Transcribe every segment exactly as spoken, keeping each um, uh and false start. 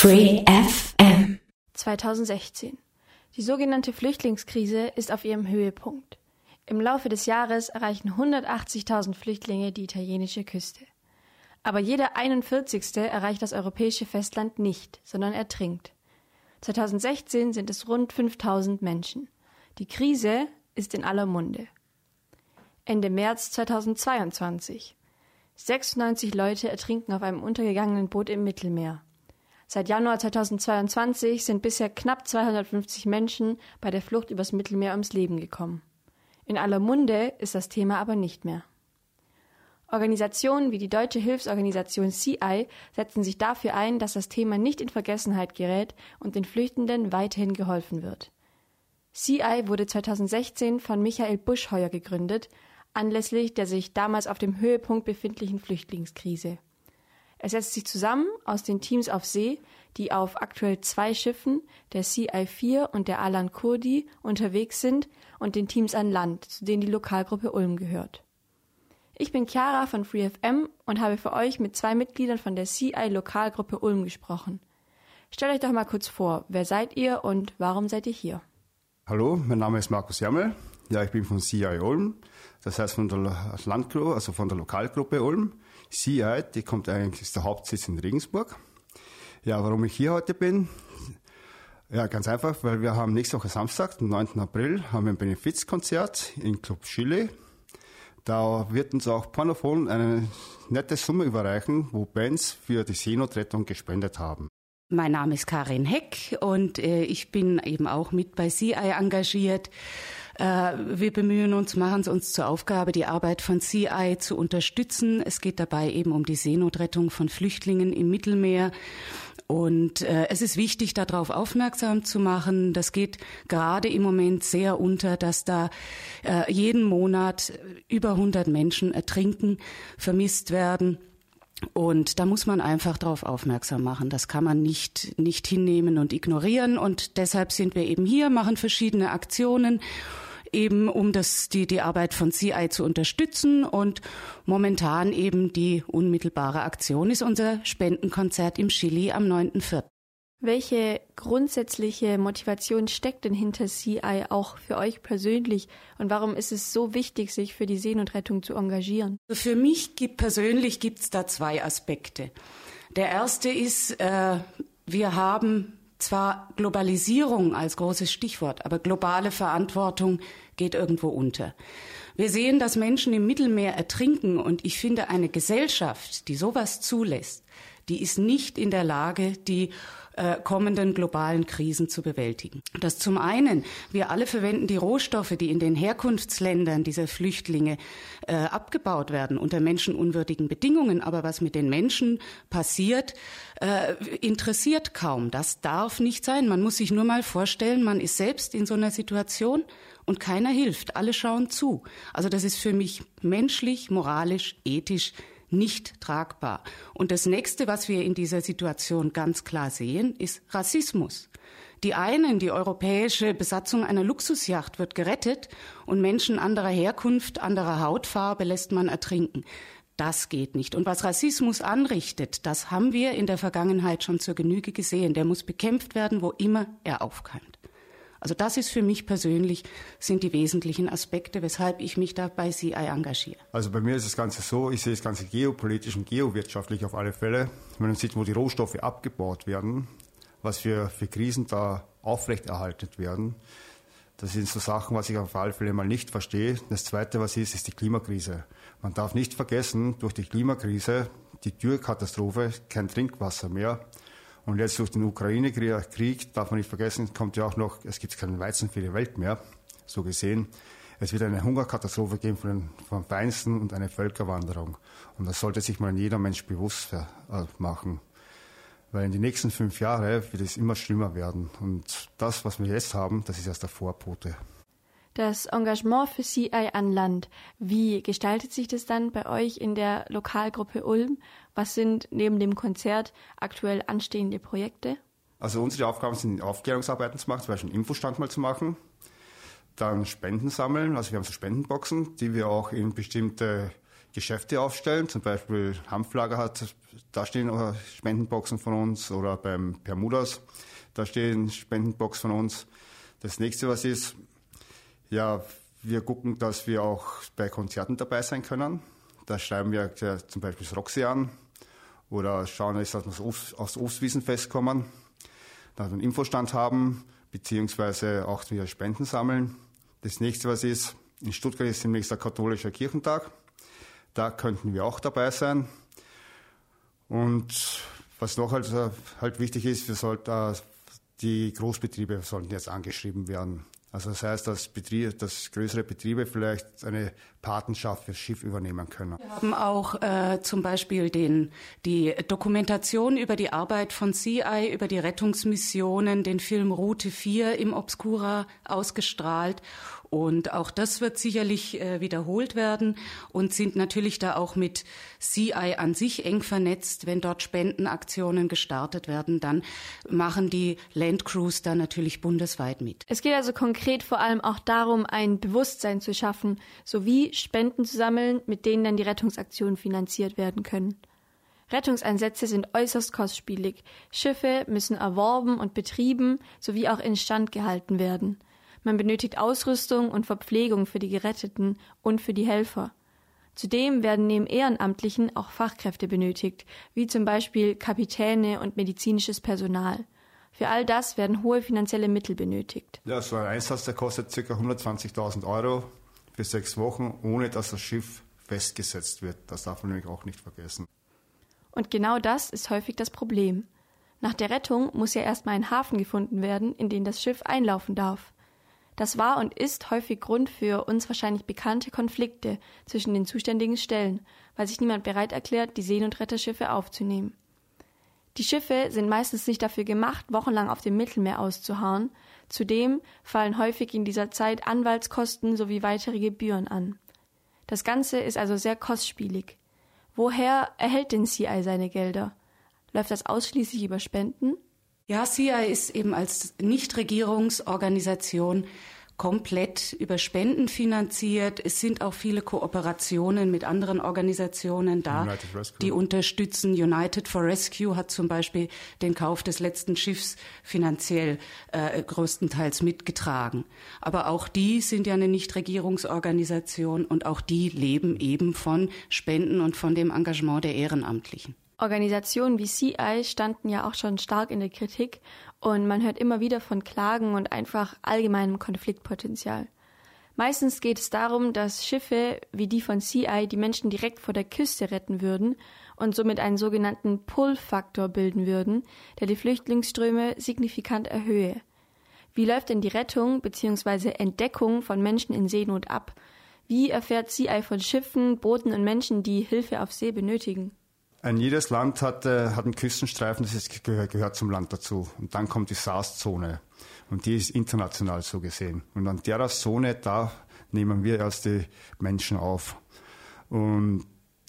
Free F M. zweitausendsechzehn. Die sogenannte Flüchtlingskrise ist auf ihrem Höhepunkt. Im Laufe des Jahres erreichen hundertachtzigtausend Flüchtlinge die italienische Küste. Aber jeder einundvierzigste erreicht das europäische Festland nicht, sondern ertrinkt. zweitausendsechzehn sind es rund fünftausend Menschen. Die Krise ist in aller Munde. Ende März zweitausendzweiundzwanzig. sechsundneunzig Leute ertrinken auf einem untergegangenen Boot im Mittelmeer. Seit Januar zweitausendzweiundzwanzig sind bisher knapp zweihundertfünfzig Menschen bei der Flucht übers Mittelmeer ums Leben gekommen. In aller Munde ist das Thema aber nicht mehr. Organisationen wie die deutsche Hilfsorganisation C I setzen sich dafür ein, dass das Thema nicht in Vergessenheit gerät und den Flüchtenden weiterhin geholfen wird. C I wurde zweitausendsechzehn von Michael Buschheuer gegründet, anlässlich der sich damals auf dem Höhepunkt befindlichen Flüchtlingskrise. Es setzt sich zusammen aus den Teams auf See, die auf aktuell zwei Schiffen, der C I vier und der Alan Kurdi, unterwegs sind, und den Teams an Land, zu denen die Lokalgruppe Ulm gehört. Ich bin Chiara von Free F M und habe für euch mit zwei Mitgliedern von der C I-Lokalgruppe Ulm gesprochen. Stellt euch doch mal kurz vor, wer seid ihr und warum seid ihr hier? Hallo, mein Name ist Markus Jamel. Ja, ich bin von C I Ulm, das heißt von der Landgruppe, also von der Lokalgruppe Ulm. C I, die kommt eigentlich, ist der Hauptsitz in Regensburg. Ja, warum ich hier heute bin? Ja, ganz einfach, weil wir haben nächste Woche Samstag, den neunten April, haben wir ein Benefizkonzert in Club Chile. Da wird uns auch Pornophon eine nette Summe überreichen, wo Bands für die Seenotrettung gespendet haben. Mein Name ist Karin Heck und äh, ich bin eben auch mit bei C I engagiert. Äh, wir bemühen uns, machen es uns zur Aufgabe, die Arbeit von C I zu unterstützen. Es geht dabei eben um die Seenotrettung von Flüchtlingen im Mittelmeer. Und äh, es ist wichtig, darauf aufmerksam zu machen. Das geht gerade im Moment sehr unter, dass da äh, jeden Monat über hundert Menschen ertrinken, vermisst werden. Und da muss man einfach darauf aufmerksam machen. Das kann man nicht, nicht hinnehmen und ignorieren. Und deshalb sind wir eben hier, machen verschiedene Aktionen, eben um das, die, die Arbeit von C I zu unterstützen. Und momentan eben die unmittelbare Aktion ist unser Spendenkonzert im Chili am neunten vierten Welche grundsätzliche Motivation steckt denn hinter C I auch für euch persönlich? Und warum ist es so wichtig, sich für die Seenotrettung zu engagieren? Für mich gibt, persönlich gibt es da zwei Aspekte. Der erste ist, äh, wir haben zwar Globalisierung als großes Stichwort, aber globale Verantwortung geht irgendwo unter. Wir sehen, dass Menschen im Mittelmeer ertrinken, und ich finde, eine Gesellschaft, die sowas zulässt, die ist nicht in der Lage, die äh, kommenden globalen Krisen zu bewältigen. Das zum einen, wir alle verwenden die Rohstoffe, die in den Herkunftsländern dieser Flüchtlinge äh, abgebaut werden, unter menschenunwürdigen Bedingungen. Aber was mit den Menschen passiert, äh, interessiert kaum. Das darf nicht sein. Man muss sich nur mal vorstellen, man ist selbst in so einer Situation und keiner hilft. Alle schauen zu. Also das ist für mich menschlich, moralisch, ethisch nicht tragbar. Und das Nächste, was wir in dieser Situation ganz klar sehen, ist Rassismus. Die einen, die europäische Besatzung einer Luxusjacht wird gerettet, und Menschen anderer Herkunft, anderer Hautfarbe lässt man ertrinken. Das geht nicht. Und was Rassismus anrichtet, das haben wir in der Vergangenheit schon zur Genüge gesehen. Der muss bekämpft werden, wo immer er aufkeimt. Also das ist für mich persönlich, sind die wesentlichen Aspekte, weshalb ich mich da bei C I engagiere. Also bei mir ist das Ganze so, ich sehe das Ganze geopolitisch und geowirtschaftlich auf alle Fälle. Wenn man sieht, wo die Rohstoffe abgebaut werden, was für, für Krisen da aufrechterhalten werden, das sind so Sachen, was ich auf alle Fälle mal nicht verstehe. Das Zweite, was ist, ist die Klimakrise. Man darf nicht vergessen, durch die Klimakrise, die Dürrekatastrophe, kein Trinkwasser mehr. Und jetzt durch den Ukraine-Krieg, darf man nicht vergessen, kommt ja auch noch, es gibt keinen Weizen für die Welt mehr, so gesehen. Es wird eine Hungerkatastrophe geben von den, vom Feinsten und eine Völkerwanderung. Und das sollte sich mal jeder Mensch bewusst äh, machen. Weil in den nächsten fünf Jahren wird es immer schlimmer werden. Und das, was wir jetzt haben, das ist erst der Vorbote. Das Engagement für C I an Land, wie gestaltet sich das dann bei euch in der Lokalgruppe Ulm? Was sind neben dem Konzert aktuell anstehende Projekte? Also unsere Aufgaben sind, Aufklärungsarbeiten zu machen, zum Beispiel einen Infostand mal zu machen, dann Spenden sammeln, also wir haben so Spendenboxen, die wir auch in bestimmte Geschäfte aufstellen, zum Beispiel Hanflager hat, da stehen Spendenboxen von uns, oder beim Bermudas, da stehen Spendenboxen von uns. Das nächste, was ist, ja, wir gucken, dass wir auch bei Konzerten dabei sein können. Da schreiben wir ja, zum Beispiel das Roxy an oder schauen, dass wir aufs Obstwiesenfest kommen, dass wir einen Infostand haben, beziehungsweise auch wieder Spenden sammeln. Das nächste, was ist, in Stuttgart ist demnächst der katholische Kirchentag. Da könnten wir auch dabei sein. Und was noch halt, halt wichtig ist, wir sollten, die Großbetriebe sollten jetzt angeschrieben werden. Also das heißt, dass, Betriebe, dass größere Betriebe vielleicht eine Patenschaft fürs Schiff übernehmen können. Wir haben auch äh, zum Beispiel den, die Dokumentation über die Arbeit von C I, über die Rettungsmissionen, den Film Route vier im Obscura ausgestrahlt. Und auch das wird sicherlich äh, wiederholt werden und sind natürlich da auch mit C I an sich eng vernetzt. Wenn dort Spendenaktionen gestartet werden, dann machen die Landcrews da natürlich bundesweit mit. Es geht also konkret vor allem auch darum, ein Bewusstsein zu schaffen, sowie Spenden zu sammeln, mit denen dann die Rettungsaktionen finanziert werden können. Rettungseinsätze sind äußerst kostspielig. Schiffe müssen erworben und betrieben sowie auch instand gehalten werden. Man benötigt Ausrüstung und Verpflegung für die Geretteten und für die Helfer. Zudem werden neben Ehrenamtlichen auch Fachkräfte benötigt, wie zum Beispiel Kapitäne und medizinisches Personal. Für all das werden hohe finanzielle Mittel benötigt. Ja, so ein Einsatz, der kostet ca. hundertzwanzigtausend Euro für sechs Wochen, ohne dass das Schiff festgesetzt wird. Das darf man nämlich auch nicht vergessen. Und genau das ist häufig das Problem. Nach der Rettung muss ja erstmal ein Hafen gefunden werden, in den das Schiff einlaufen darf. Das war und ist häufig Grund für uns wahrscheinlich bekannte Konflikte zwischen den zuständigen Stellen, weil sich niemand bereit erklärt, die Seenotretterschiffe aufzunehmen. Die Schiffe sind meistens nicht dafür gemacht, wochenlang auf dem Mittelmeer auszuharren. Zudem fallen häufig in dieser Zeit Anwaltskosten sowie weitere Gebühren an. Das Ganze ist also sehr kostspielig. Woher erhält denn C I seine Gelder? Läuft das ausschließlich über Spenden? Ja, C I ist eben als Nichtregierungsorganisation komplett über Spenden finanziert. Es sind auch viele Kooperationen mit anderen Organisationen da, die unterstützen. United for Rescue hat zum Beispiel den Kauf des letzten Schiffs finanziell äh, größtenteils mitgetragen. Aber auch die sind ja eine Nichtregierungsorganisation und auch die leben eben von Spenden und von dem Engagement der Ehrenamtlichen. Organisationen wie C I standen ja auch schon stark in der Kritik und man hört immer wieder von Klagen und einfach allgemeinem Konfliktpotenzial. Meistens geht es darum, dass Schiffe wie die von C I die Menschen direkt vor der Küste retten würden und somit einen sogenannten Pull-Faktor bilden würden, der die Flüchtlingsströme signifikant erhöhe. Wie läuft denn die Rettung bzw. Entdeckung von Menschen in Seenot ab? Wie erfährt C I von Schiffen, Booten und Menschen, die Hilfe auf See benötigen? Ein jedes Land hat, äh, hat einen Küstenstreifen, das ist, gehört, gehört zum Land dazu. Und dann kommt die S A R S-Zone. Und die ist international so gesehen. Und an der Zone, da nehmen wir erst die Menschen auf. Und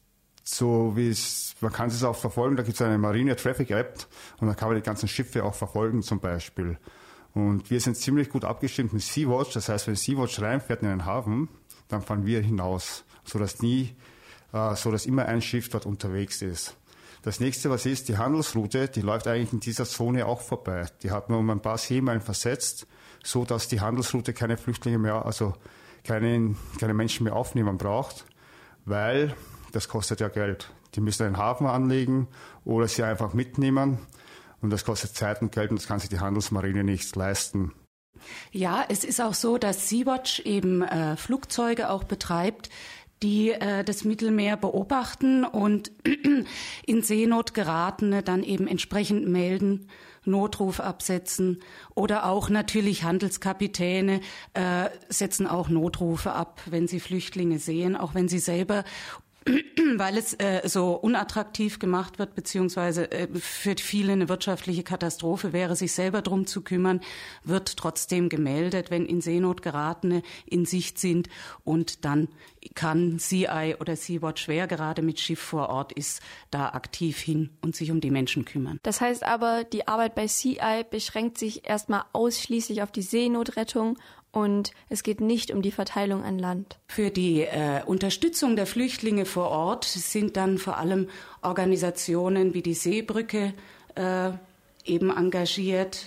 so wie es, man kann es auch verfolgen, da gibt es eine Marine Traffic App und da kann man die ganzen Schiffe auch verfolgen zum Beispiel. Und wir sind ziemlich gut abgestimmt mit Sea-Watch. Das heißt, wenn Sea-Watch reinfährt in den Hafen, dann fahren wir hinaus, sodass nie so dass immer ein Schiff dort unterwegs ist. Das nächste, was ist, die Handelsroute, die läuft eigentlich in dieser Zone auch vorbei. Die hat man um ein paar Seemeilen versetzt, so dass die Handelsroute keine Flüchtlinge mehr, also keine, keine Menschen mehr aufnehmen braucht, weil das kostet ja Geld. Die müssen einen Hafen anlegen oder sie einfach mitnehmen und das kostet Zeit und Geld und das kann sich die Handelsmarine nicht leisten. Ja, es ist auch so, dass Sea-Watch eben äh, Flugzeuge auch betreibt, die äh, das Mittelmeer beobachten und in Seenot geratene dann eben entsprechend melden, Notruf absetzen oder auch natürlich Handelskapitäne äh, setzen auch Notrufe ab, wenn sie Flüchtlinge sehen, auch wenn sie selber weil es äh, so unattraktiv gemacht wird, beziehungsweise äh, für viele eine wirtschaftliche Katastrophe wäre, sich selber drum zu kümmern, wird trotzdem gemeldet, wenn in Seenot geratene in Sicht sind und dann kann C I oder Sea-Watch, wer gerade mit Schiff vor Ort ist, da aktiv hin und sich um die Menschen kümmern. Das heißt aber, die Arbeit bei C I beschränkt sich erstmal ausschließlich auf die Seenotrettung und es geht nicht um die Verteilung an Land. Für die äh, Unterstützung der Flüchtlinge vor Ort sind dann vor allem Organisationen wie die Seebrücke äh, eben engagiert.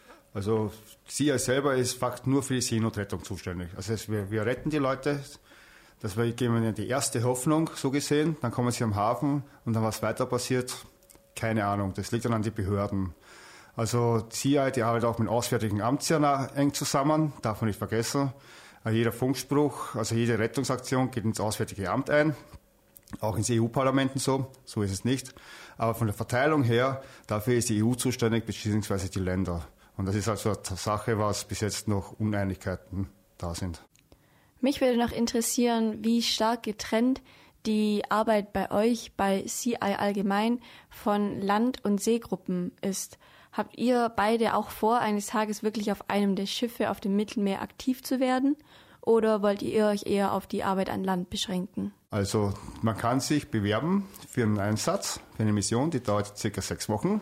Also C I selber ist fast nur für die Seenotrettung zuständig. Also wir, wir retten die Leute, das wir geben ihnen die erste Hoffnung, so gesehen, dann kommen sie am Hafen und dann was weiter passiert, keine Ahnung, das liegt dann an die Behörden. Also C I, die arbeitet auch mit dem Auswärtigen Amt sehr eng zusammen, darf man nicht vergessen. Jeder Funkspruch, also jede Rettungsaktion geht ins Auswärtige Amt ein, auch ins E U-Parlament und so, so ist es nicht. Aber von der Verteilung her, dafür ist die E U zuständig, beziehungsweise die Länder. Und das ist also eine Sache, was bis jetzt noch Uneinigkeiten da sind. Mich würde noch interessieren, wie stark getrennt die Arbeit bei euch, bei C I allgemein, von Land- und Seegruppen ist. Habt ihr beide auch vor, eines Tages wirklich auf einem der Schiffe auf dem Mittelmeer aktiv zu werden? Oder wollt ihr euch eher auf die Arbeit an Land beschränken? Also man kann sich bewerben für einen Einsatz, für eine Mission, die dauert circa sechs Wochen.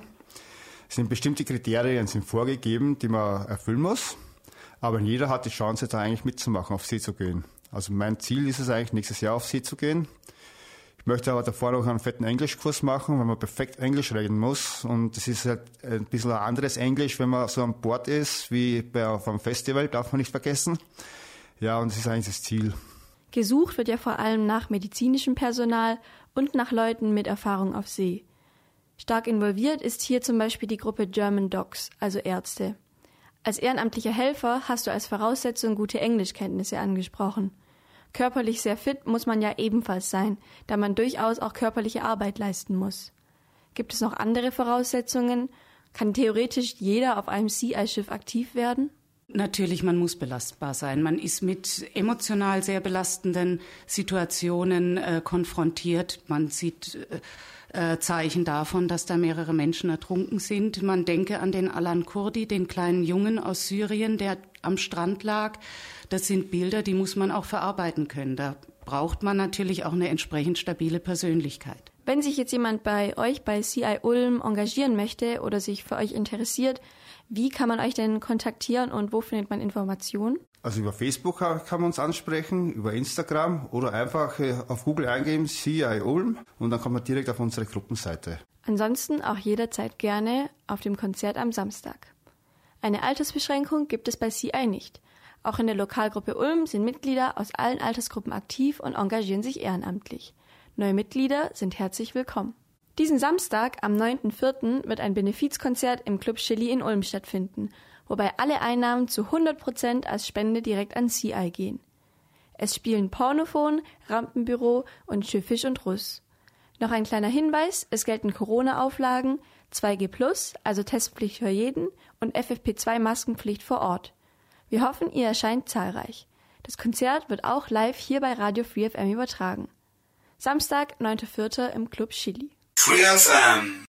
Es sind bestimmte Kriterien sind vorgegeben, die man erfüllen muss. Aber jeder hat die Chance, da eigentlich mitzumachen, auf See zu gehen. Also mein Ziel ist es eigentlich, nächstes Jahr auf See zu gehen. Ich möchte aber davor noch einen fetten Englischkurs machen, weil man perfekt Englisch reden muss. Und das ist halt ein bisschen ein anderes Englisch, wenn man so an Bord ist, wie bei auf einem Festival, darf man nicht vergessen. Ja, und das ist eigentlich das Ziel. Gesucht wird ja vor allem nach medizinischem Personal und nach Leuten mit Erfahrung auf See. Stark involviert ist hier zum Beispiel die Gruppe German Docs, also Ärzte. Als ehrenamtlicher Helfer hast du als Voraussetzung gute Englischkenntnisse angesprochen. Körperlich sehr fit muss man ja ebenfalls sein, da man durchaus auch körperliche Arbeit leisten muss. Gibt es noch andere Voraussetzungen? Kann theoretisch jeder auf einem C I-Schiff aktiv werden? Natürlich, man muss belastbar sein. Man ist mit emotional sehr belastenden Situationen äh, konfrontiert. Man sieht äh, Zeichen davon, dass da mehrere Menschen ertrunken sind. Man denke an den Alan Kurdi, den kleinen Jungen aus Syrien, der am Strand lag. Das sind Bilder, die muss man auch verarbeiten können. Da braucht man natürlich auch eine entsprechend stabile Persönlichkeit. Wenn sich jetzt jemand bei euch bei C I Ulm engagieren möchte oder sich für euch interessiert, wie kann man euch denn kontaktieren und wo findet man Informationen? Also über Facebook kann man uns ansprechen, über Instagram oder einfach auf Google eingeben C I Ulm und dann kommt man direkt auf unsere Gruppenseite. Ansonsten auch jederzeit gerne auf dem Konzert am Samstag. Eine Altersbeschränkung gibt es bei C I nicht. Auch in der Lokalgruppe Ulm sind Mitglieder aus allen Altersgruppen aktiv und engagieren sich ehrenamtlich. Neue Mitglieder sind herzlich willkommen. Diesen Samstag, am neunten vierten wird ein Benefizkonzert im Club Chili in Ulm stattfinden, wobei alle Einnahmen zu hundert Prozent als Spende direkt an C I gehen. Es spielen Pornophon, Rampenbüro und Schiffisch und Russ. Noch ein kleiner Hinweis, es gelten Corona-Auflagen, zwei G plus, also Testpflicht für jeden, und F F P zwei Maskenpflicht vor Ort. Wir hoffen, ihr erscheint zahlreich. Das Konzert wird auch live hier bei Radio Free F M übertragen. Samstag, neunter vierter im Club Chili. Free F M